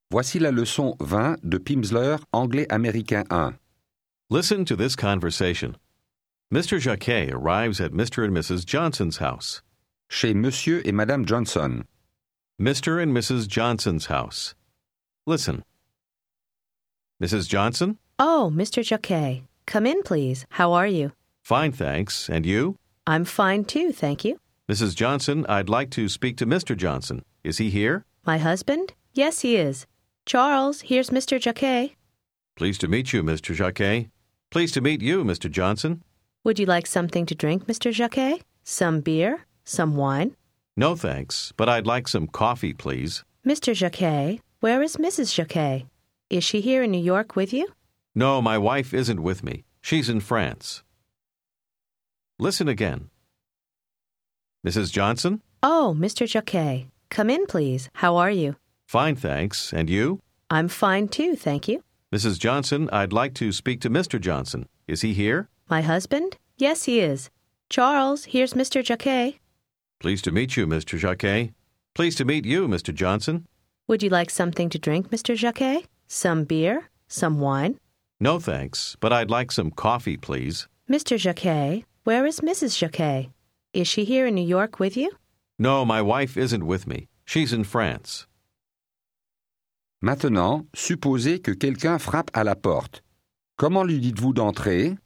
Voici la leçon 20 de Pimsleur, anglais américain 1. Listen to this conversation. Mr. Jacquet arrives at Mr. and Mrs. Johnson's house. Chez Monsieur et Madame Johnson. Mr. and Mrs. Johnson's house. Listen. Mrs. Johnson? Oh, Mr. Jacquet. Come in, please. How are you? Fine, thanks. And you? I'm fine, too, thank you. Mrs. Johnson, I'd like to speak to Mr. Johnson. Is he here? My husband? Yes, he is. Charles, here's Mr. Jacquet. Pleased to meet you, Mr. Jacquet. Pleased to meet you, Mr. Johnson. Would you like something to drink, Mr. Jacquet? Some beer? Some wine? No, thanks, but I'd like some coffee, please. Mr. Jacquet, where is Mrs. Jacquet? Is she here in New York with you? No, my wife isn't with me. She's in France. Listen again. Mrs. Johnson? Oh, Mr. Jacquet. Come in, please. How are you? Fine, thanks. And you? I'm fine, too, thank you. Mrs. Johnson, I'd like to speak to Mr. Johnson. Is he here? My husband? Yes, he is. Charles, here's Mr. Jacquet. Pleased to meet you, Mr. Jacquet. Pleased to meet you, Mr. Johnson. Would you like something to drink, Mr. Jacquet? Some beer? Some wine? No, thanks, but I'd like some coffee, please. Mr. Jacquet, where is Mrs. Jacquet? Is she here in New York with you? No, my wife isn't with me. She's in France. Maintenant, supposez que quelqu'un frappe à la porte. Comment lui dites-vous d'entrer?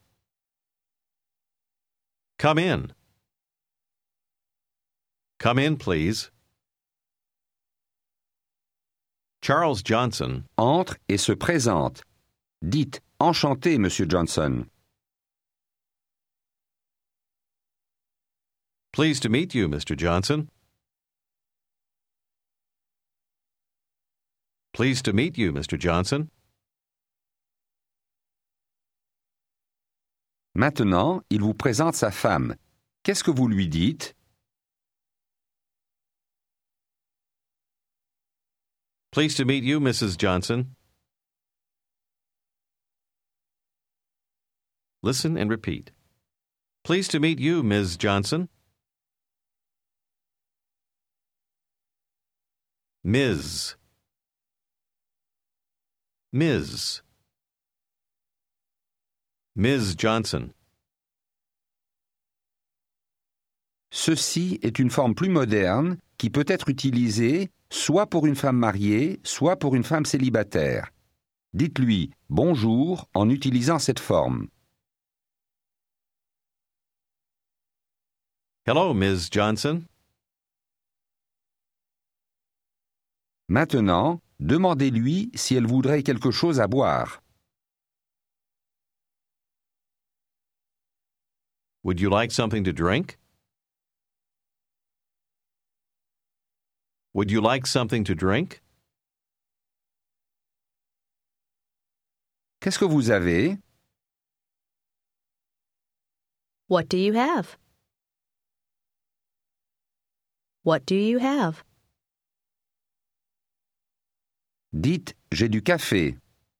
Come in. Come in, please. Charles Johnson. Entre et se présente. Dites « Enchanté, Monsieur Johnson ». Pleased to meet you, Mr. Johnson. Pleased to meet you, Mr. Johnson. Maintenant, il vous présente sa femme. Qu'est-ce que vous lui dites? Pleased to meet you, Mrs. Johnson. Listen and repeat. Pleased to meet you, Ms. Johnson. Ms. Ms. Ms. Johnson. Ceci est une forme plus moderne qui peut être utilisée soit pour une femme mariée, soit pour une femme célibataire. Dites-lui « Bonjour » en utilisant cette forme. Hello, Ms. Johnson. Maintenant, demandez-lui si elle voudrait quelque chose à boire. Would you like something to drink? Would you like something to drink? Qu'est-ce que vous avez? What do you have? What do you have? Dites « J'ai du café ».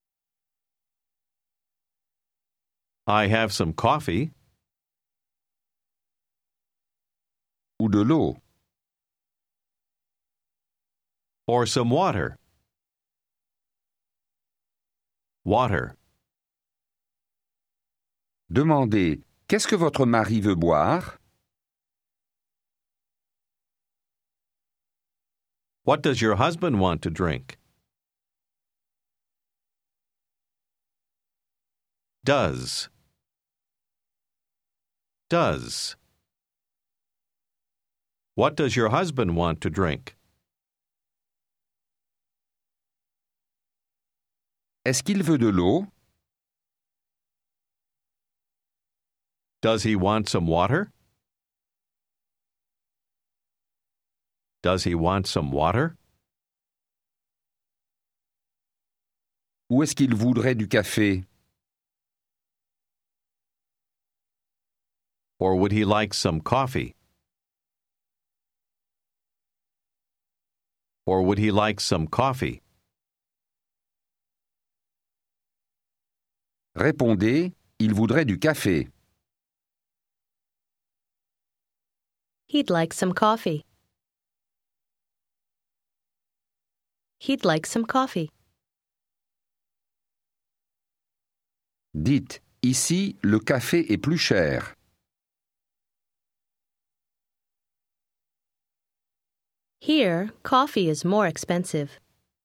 I have some coffee. Ou de l'eau. Or some water. Water. Demandez « Qu'est-ce que votre mari veut boire ?» What does your husband want to drink? Does. Does. What does your husband want to drink? Est-ce qu'il veut de l'eau? Does he want some water? Does he want some water? Ou est-ce qu'il voudrait du café? Or would he like some coffee? Or would he like some coffee? Répondez « Il voudrait du café ». He'd like some coffee. He'd like some coffee. Dites, ici, le café est plus cher. Here, coffee is more expensive.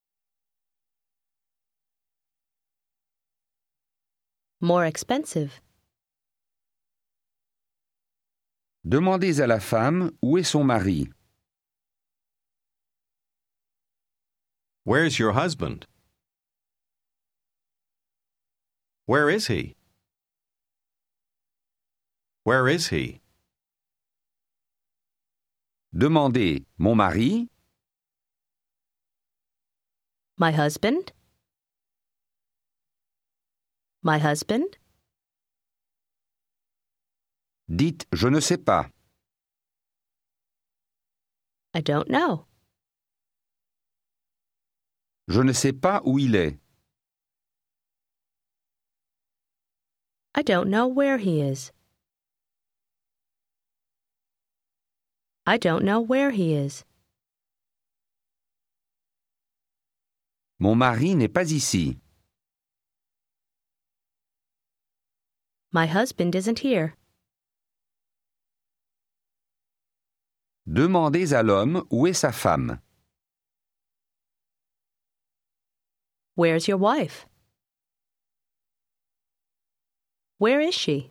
More expensive. Demandez à la femme où est son mari. Where's your husband? Where is he? Where is he? Demandez mon mari, My husband? My husband? dites je ne sais pas. I don't know. Je ne sais pas où il est. I don't know where he is. I don't know where he is. Mon mari n'est pas ici. My husband isn't here. Demandez à l'homme où est sa femme. Where's your wife? Where is she?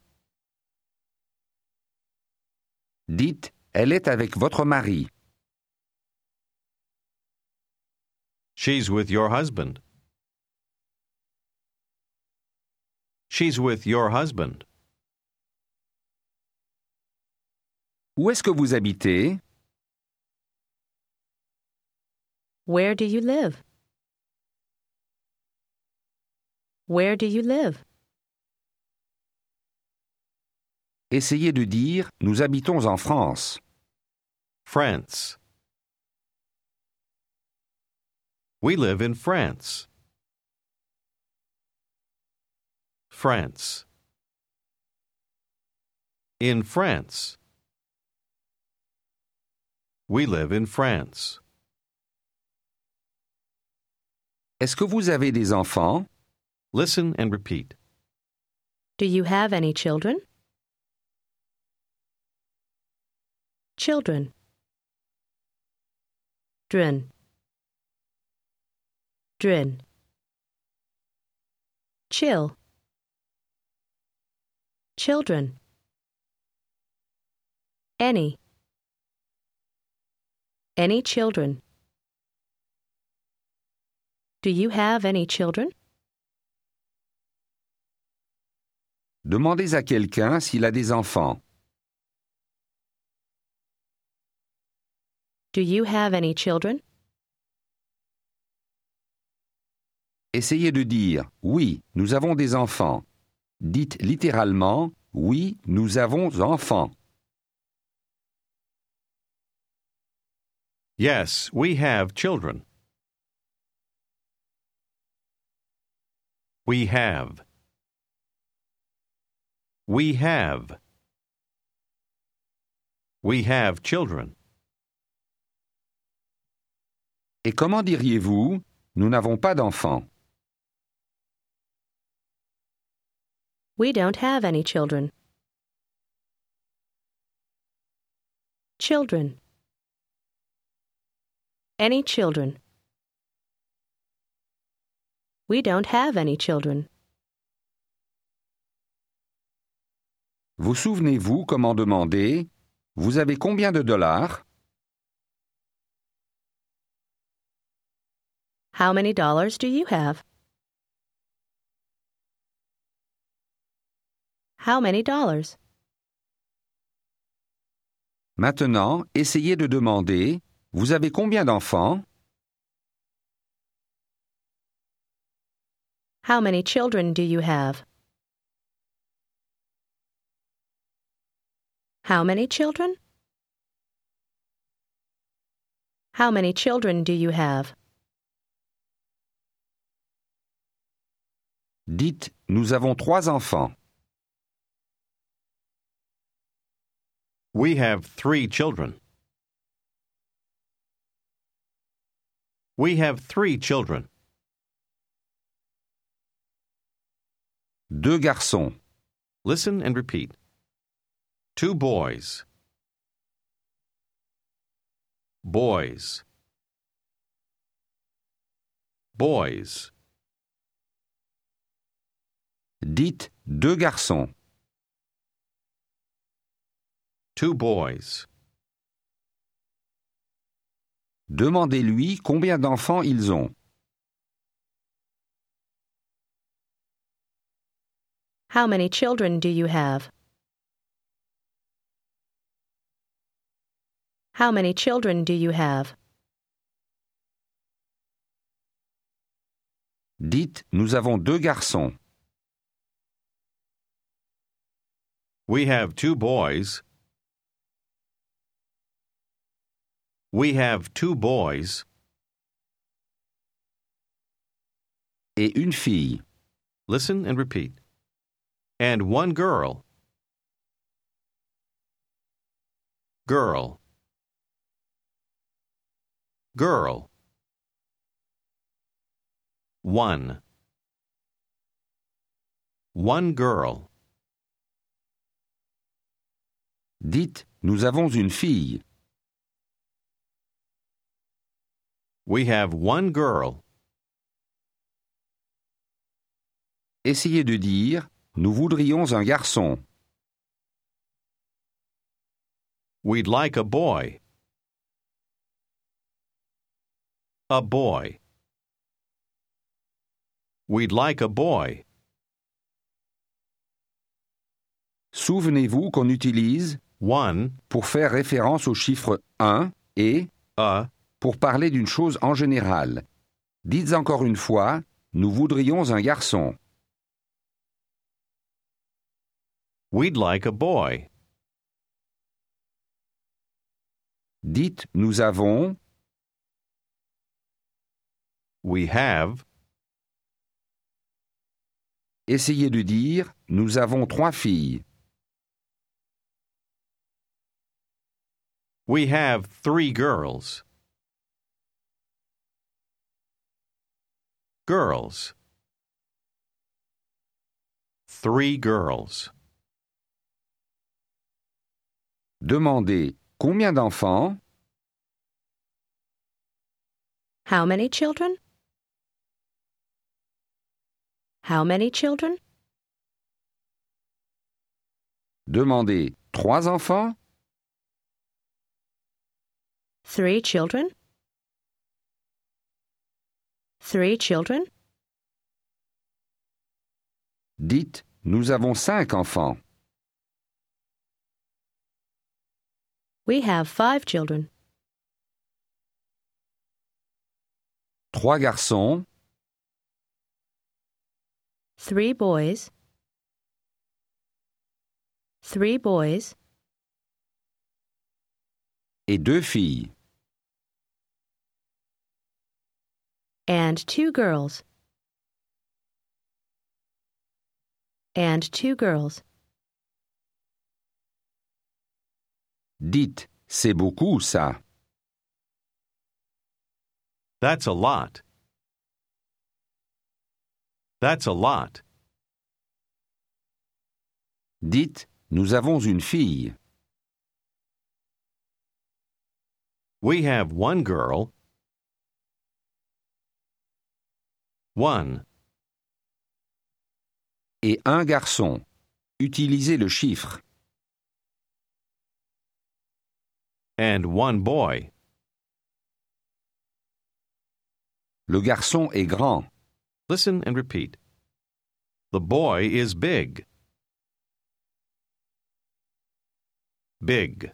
Dites elle est avec votre mari. She's with your husband. She's with your husband. Où est-ce que vous habitez? Where do you live? Where do you live? Essayez de dire nous habitons en France. France. We live in France. France. In France. We live in France. Est-ce que vous avez des enfants? Listen and repeat. Do you have any children? Children. Drin. Drin. Chill. Children. Any. Any children. Do you have any children? Demandez à quelqu'un s'il a des enfants. Do you have any children? Essayez de dire oui, nous avons des enfants. Dites littéralement oui, nous avons enfants. Yes, we have children. We have. We have. We have children. Et comment diriez-vous nous n'avons pas d'enfants? We don't have any children. Children. Any children. We don't have any children. Vous souvenez-vous comment demander vous avez combien de dollars? How many dollars do you have? How many dollars? Maintenant, essayez de demander vous avez combien d'enfants? How many children do you have? How many children? How many children do you have? Dites nous avons 3 enfants. We have 3 children. We have 3 children. 2 garçons. Listen and repeat. 2 boys. Boys. Boys. Dites 2 garçons. 2 boys. Demandez-lui combien d'enfants ils ont. How many children do you have? How many children do you have? Dites nous avons 2 garçons. We have 2 boys. We have 2 boys. Et une fille. Listen and repeat. And 1 girl. Girl. Girl. 1. 1 girl. Dites nous avons une fille. We have 1 girl. Essayez de dire nous voudrions un garçon. We'd like a boy. A boy. We'd like a boy. Souvenez-vous qu'on utilise 1, pour faire référence au chiffre 1 et a, pour parler d'une chose en général. Dites encore une fois, nous voudrions un garçon. we'd like a boy. Dites nous avons, We have. essayez de dire nous avons 3 filles. We have 3 girls. Girls. 3 girls. Demandez combien d'enfants? How many children? How many children? Demandez 3 enfants? 3 children? 3 children? Dites nous avons 5 enfants. We have 5 children. 3 garçons, 3 boys. 3 boys. et 2 filles. And 2 girls. And 2 girls. Dites c'est beaucoup ça. That's a lot. That's a lot. Dites nous avons une fille. We have 1 girl. 1. Et un garçon. Utilisez le chiffre. And 1 boy. Le garçon est grand. Listen and repeat. The boy is big. Big.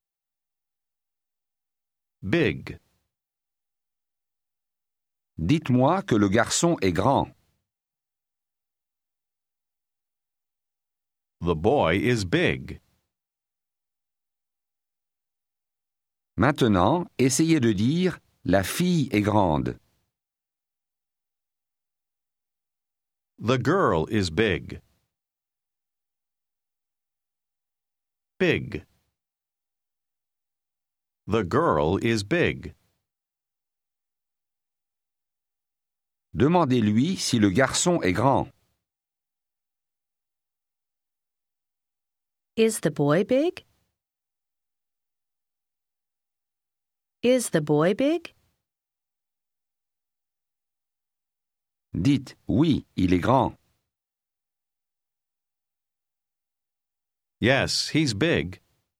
Big. Dites-moi que le garçon est grand. The boy is big. Maintenant, essayez de dire la fille est grande. The girl is big. Big. The girl is big. Demandez-lui si le garçon est grand. Is the boy big? Is the boy big? Dites oui, il est grand. Yes, he's big.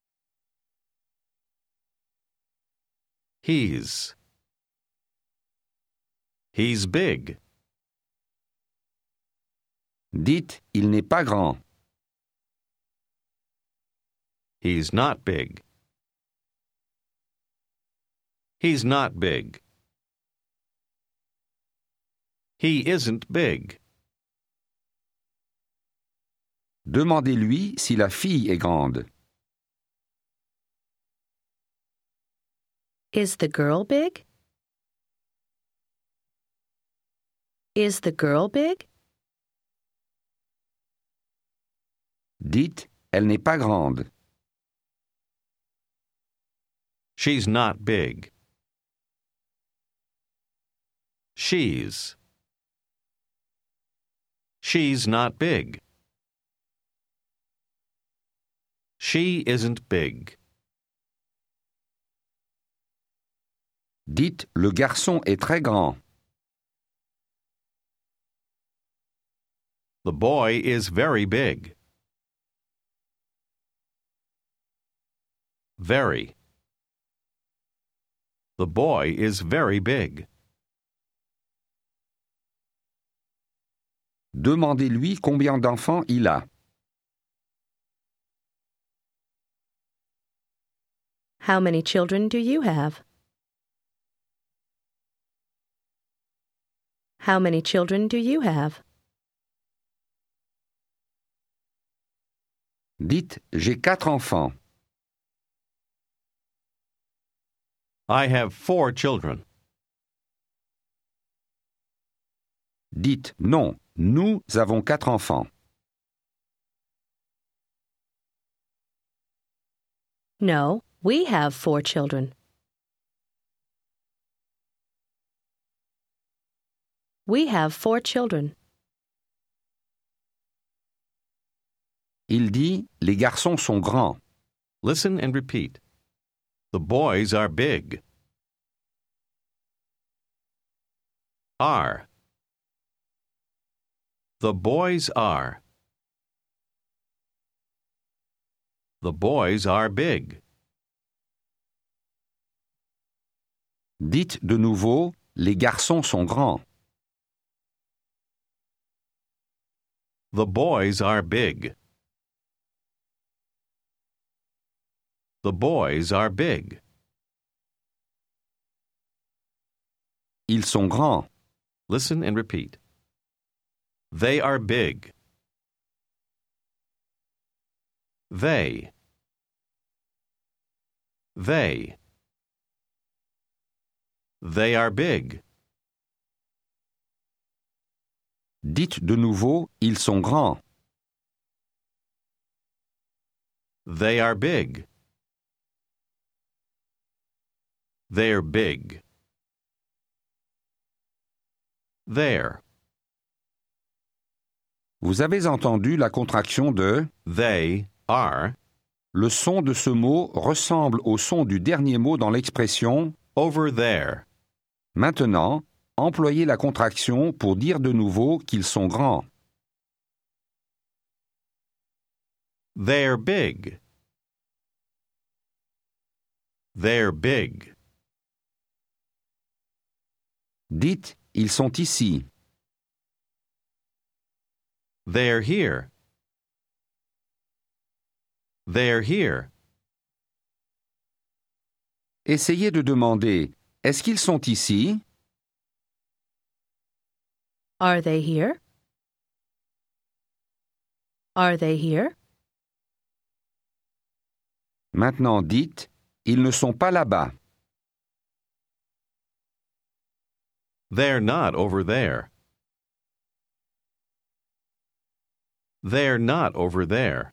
He's big. Dites il n'est pas grand. He's not big. He's not big. He isn't big. Demandez-lui si la fille est grande. Is the girl big? Is the girl big? Dites elle n'est pas grande. She's not big. She's not big. She isn't big. Dites le garçon est très grand. The boy is very big. Very. The boy is very big. Demandez-lui combien d'enfants il a. How many children do you have? How many children do you have? Dites j'ai 4 enfants. I have 4 children. Dites non, nous avons 4 enfants. No, we have 4 children. We have 4 children. Il dit les garçons sont grands. Listen and repeat. The boys are big. Are. The boys are. The boys are big. Dites de nouveau les garçons sont grands. The boys are big. The boys are big. Ils sont grands. Listen and repeat. They are big. They. They. They are big. Dites de nouveau ils sont grands. They are big. They're big. There. Vous avez entendu la contraction de They are. le son de ce mot ressemble au son du dernier mot dans l'expression. Over there. Maintenant, employez la contraction pour dire de nouveau qu'ils sont grands. They're big. They're big. Dites ils sont ici. They're here. They're here. Essayez de demander est-ce qu'ils sont ici? Are they here? Are they here? Maintenant dites ils ne sont pas là-bas. They're not over there. They're not over there.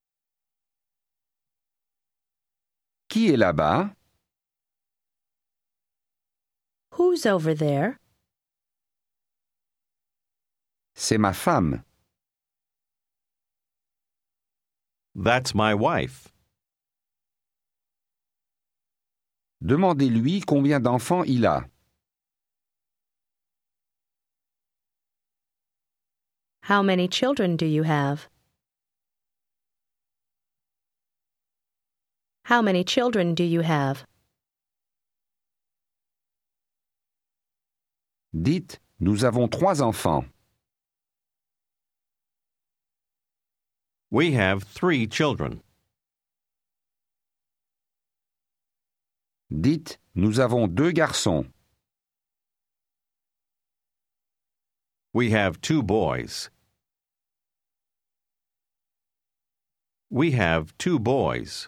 Qui est là-bas? Who's over there? C'est ma femme. That's my wife. Demandez-lui combien d'enfants il a. How many children do you have? How many children do you have? Dites, nous avons 3 enfants. We have 3 children. Dites, nous avons 2 garçons. We have 2 boys. We have 2 boys.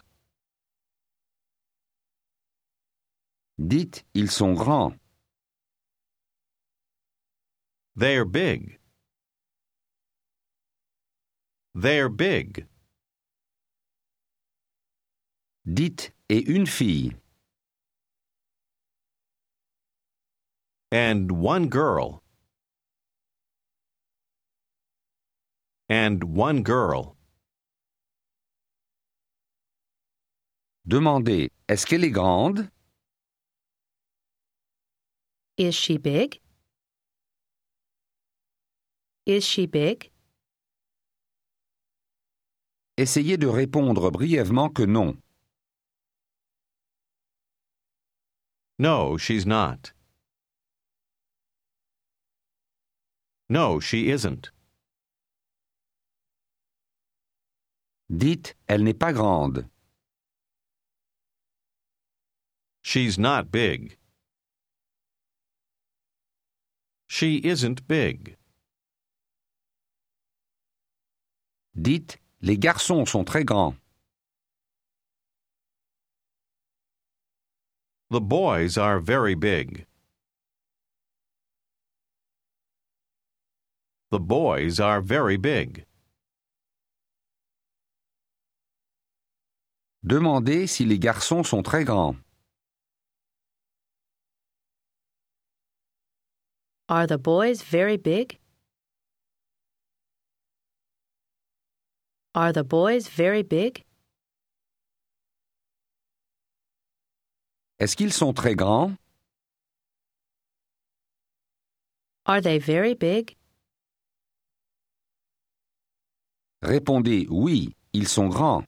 Dites, ils sont grands. They're big. They're big. Dites, et une fille. And 1 girl. And 1 girl. Demandez, est-ce qu'elle est grande? Is she big? Is she big? Essayez de répondre brièvement que non. No, she's not. No, she isn't. Dites, elle n'est pas grande. She's not big. She isn't big. Dites, les garçons sont très grands. The boys are very big. The boys are very big. Demandez si les garçons sont très grands. Are the boys very big? Are the boys very big? Est-ce qu'ils sont très grands? Are they very big? Répondez oui, ils sont grands.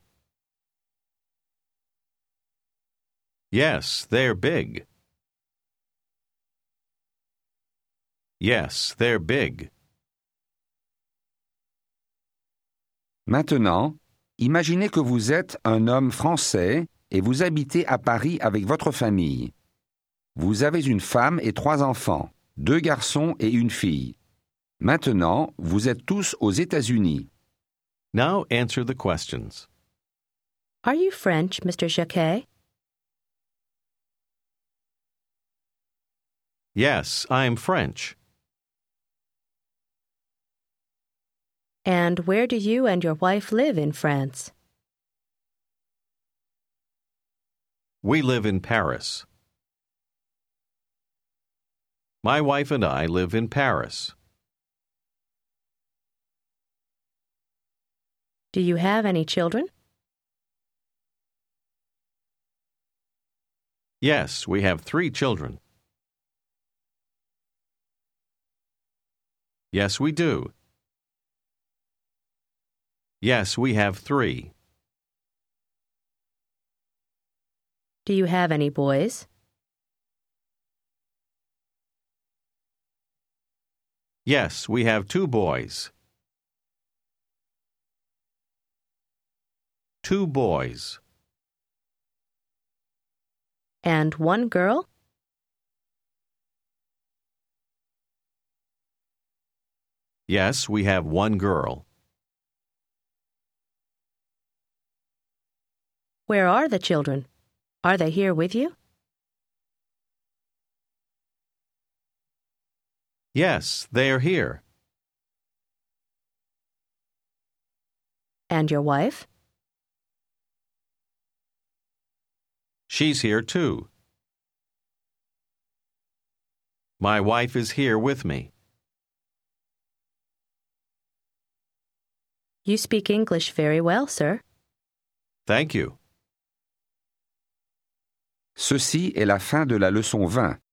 Yes, they're big. Yes, they're big. Maintenant, imaginez que vous êtes un homme français et vous habitez à Paris avec votre famille. Vous avez une femme et 3 enfants, 2 garçons et une fille. Maintenant, vous êtes tous aux États-Unis. Now answer the questions. Are you French, Mr. Jacquet? Yes, I'm French. And where do you and your wife live in France? We live in Paris. My wife and I live in Paris. Do you have any children? Yes, we have 3 children. Yes, we do. Yes, we have 3. Do you have any boys? Yes, we have 2 boys. 2 boys. And 1 girl? Yes, we have 1 girl. Where are the children? Are they here with you? Yes, they are here. And your wife? She's here too. My wife is here with me. You speak English very well, sir. Thank you. Ceci est la fin de la leçon 20.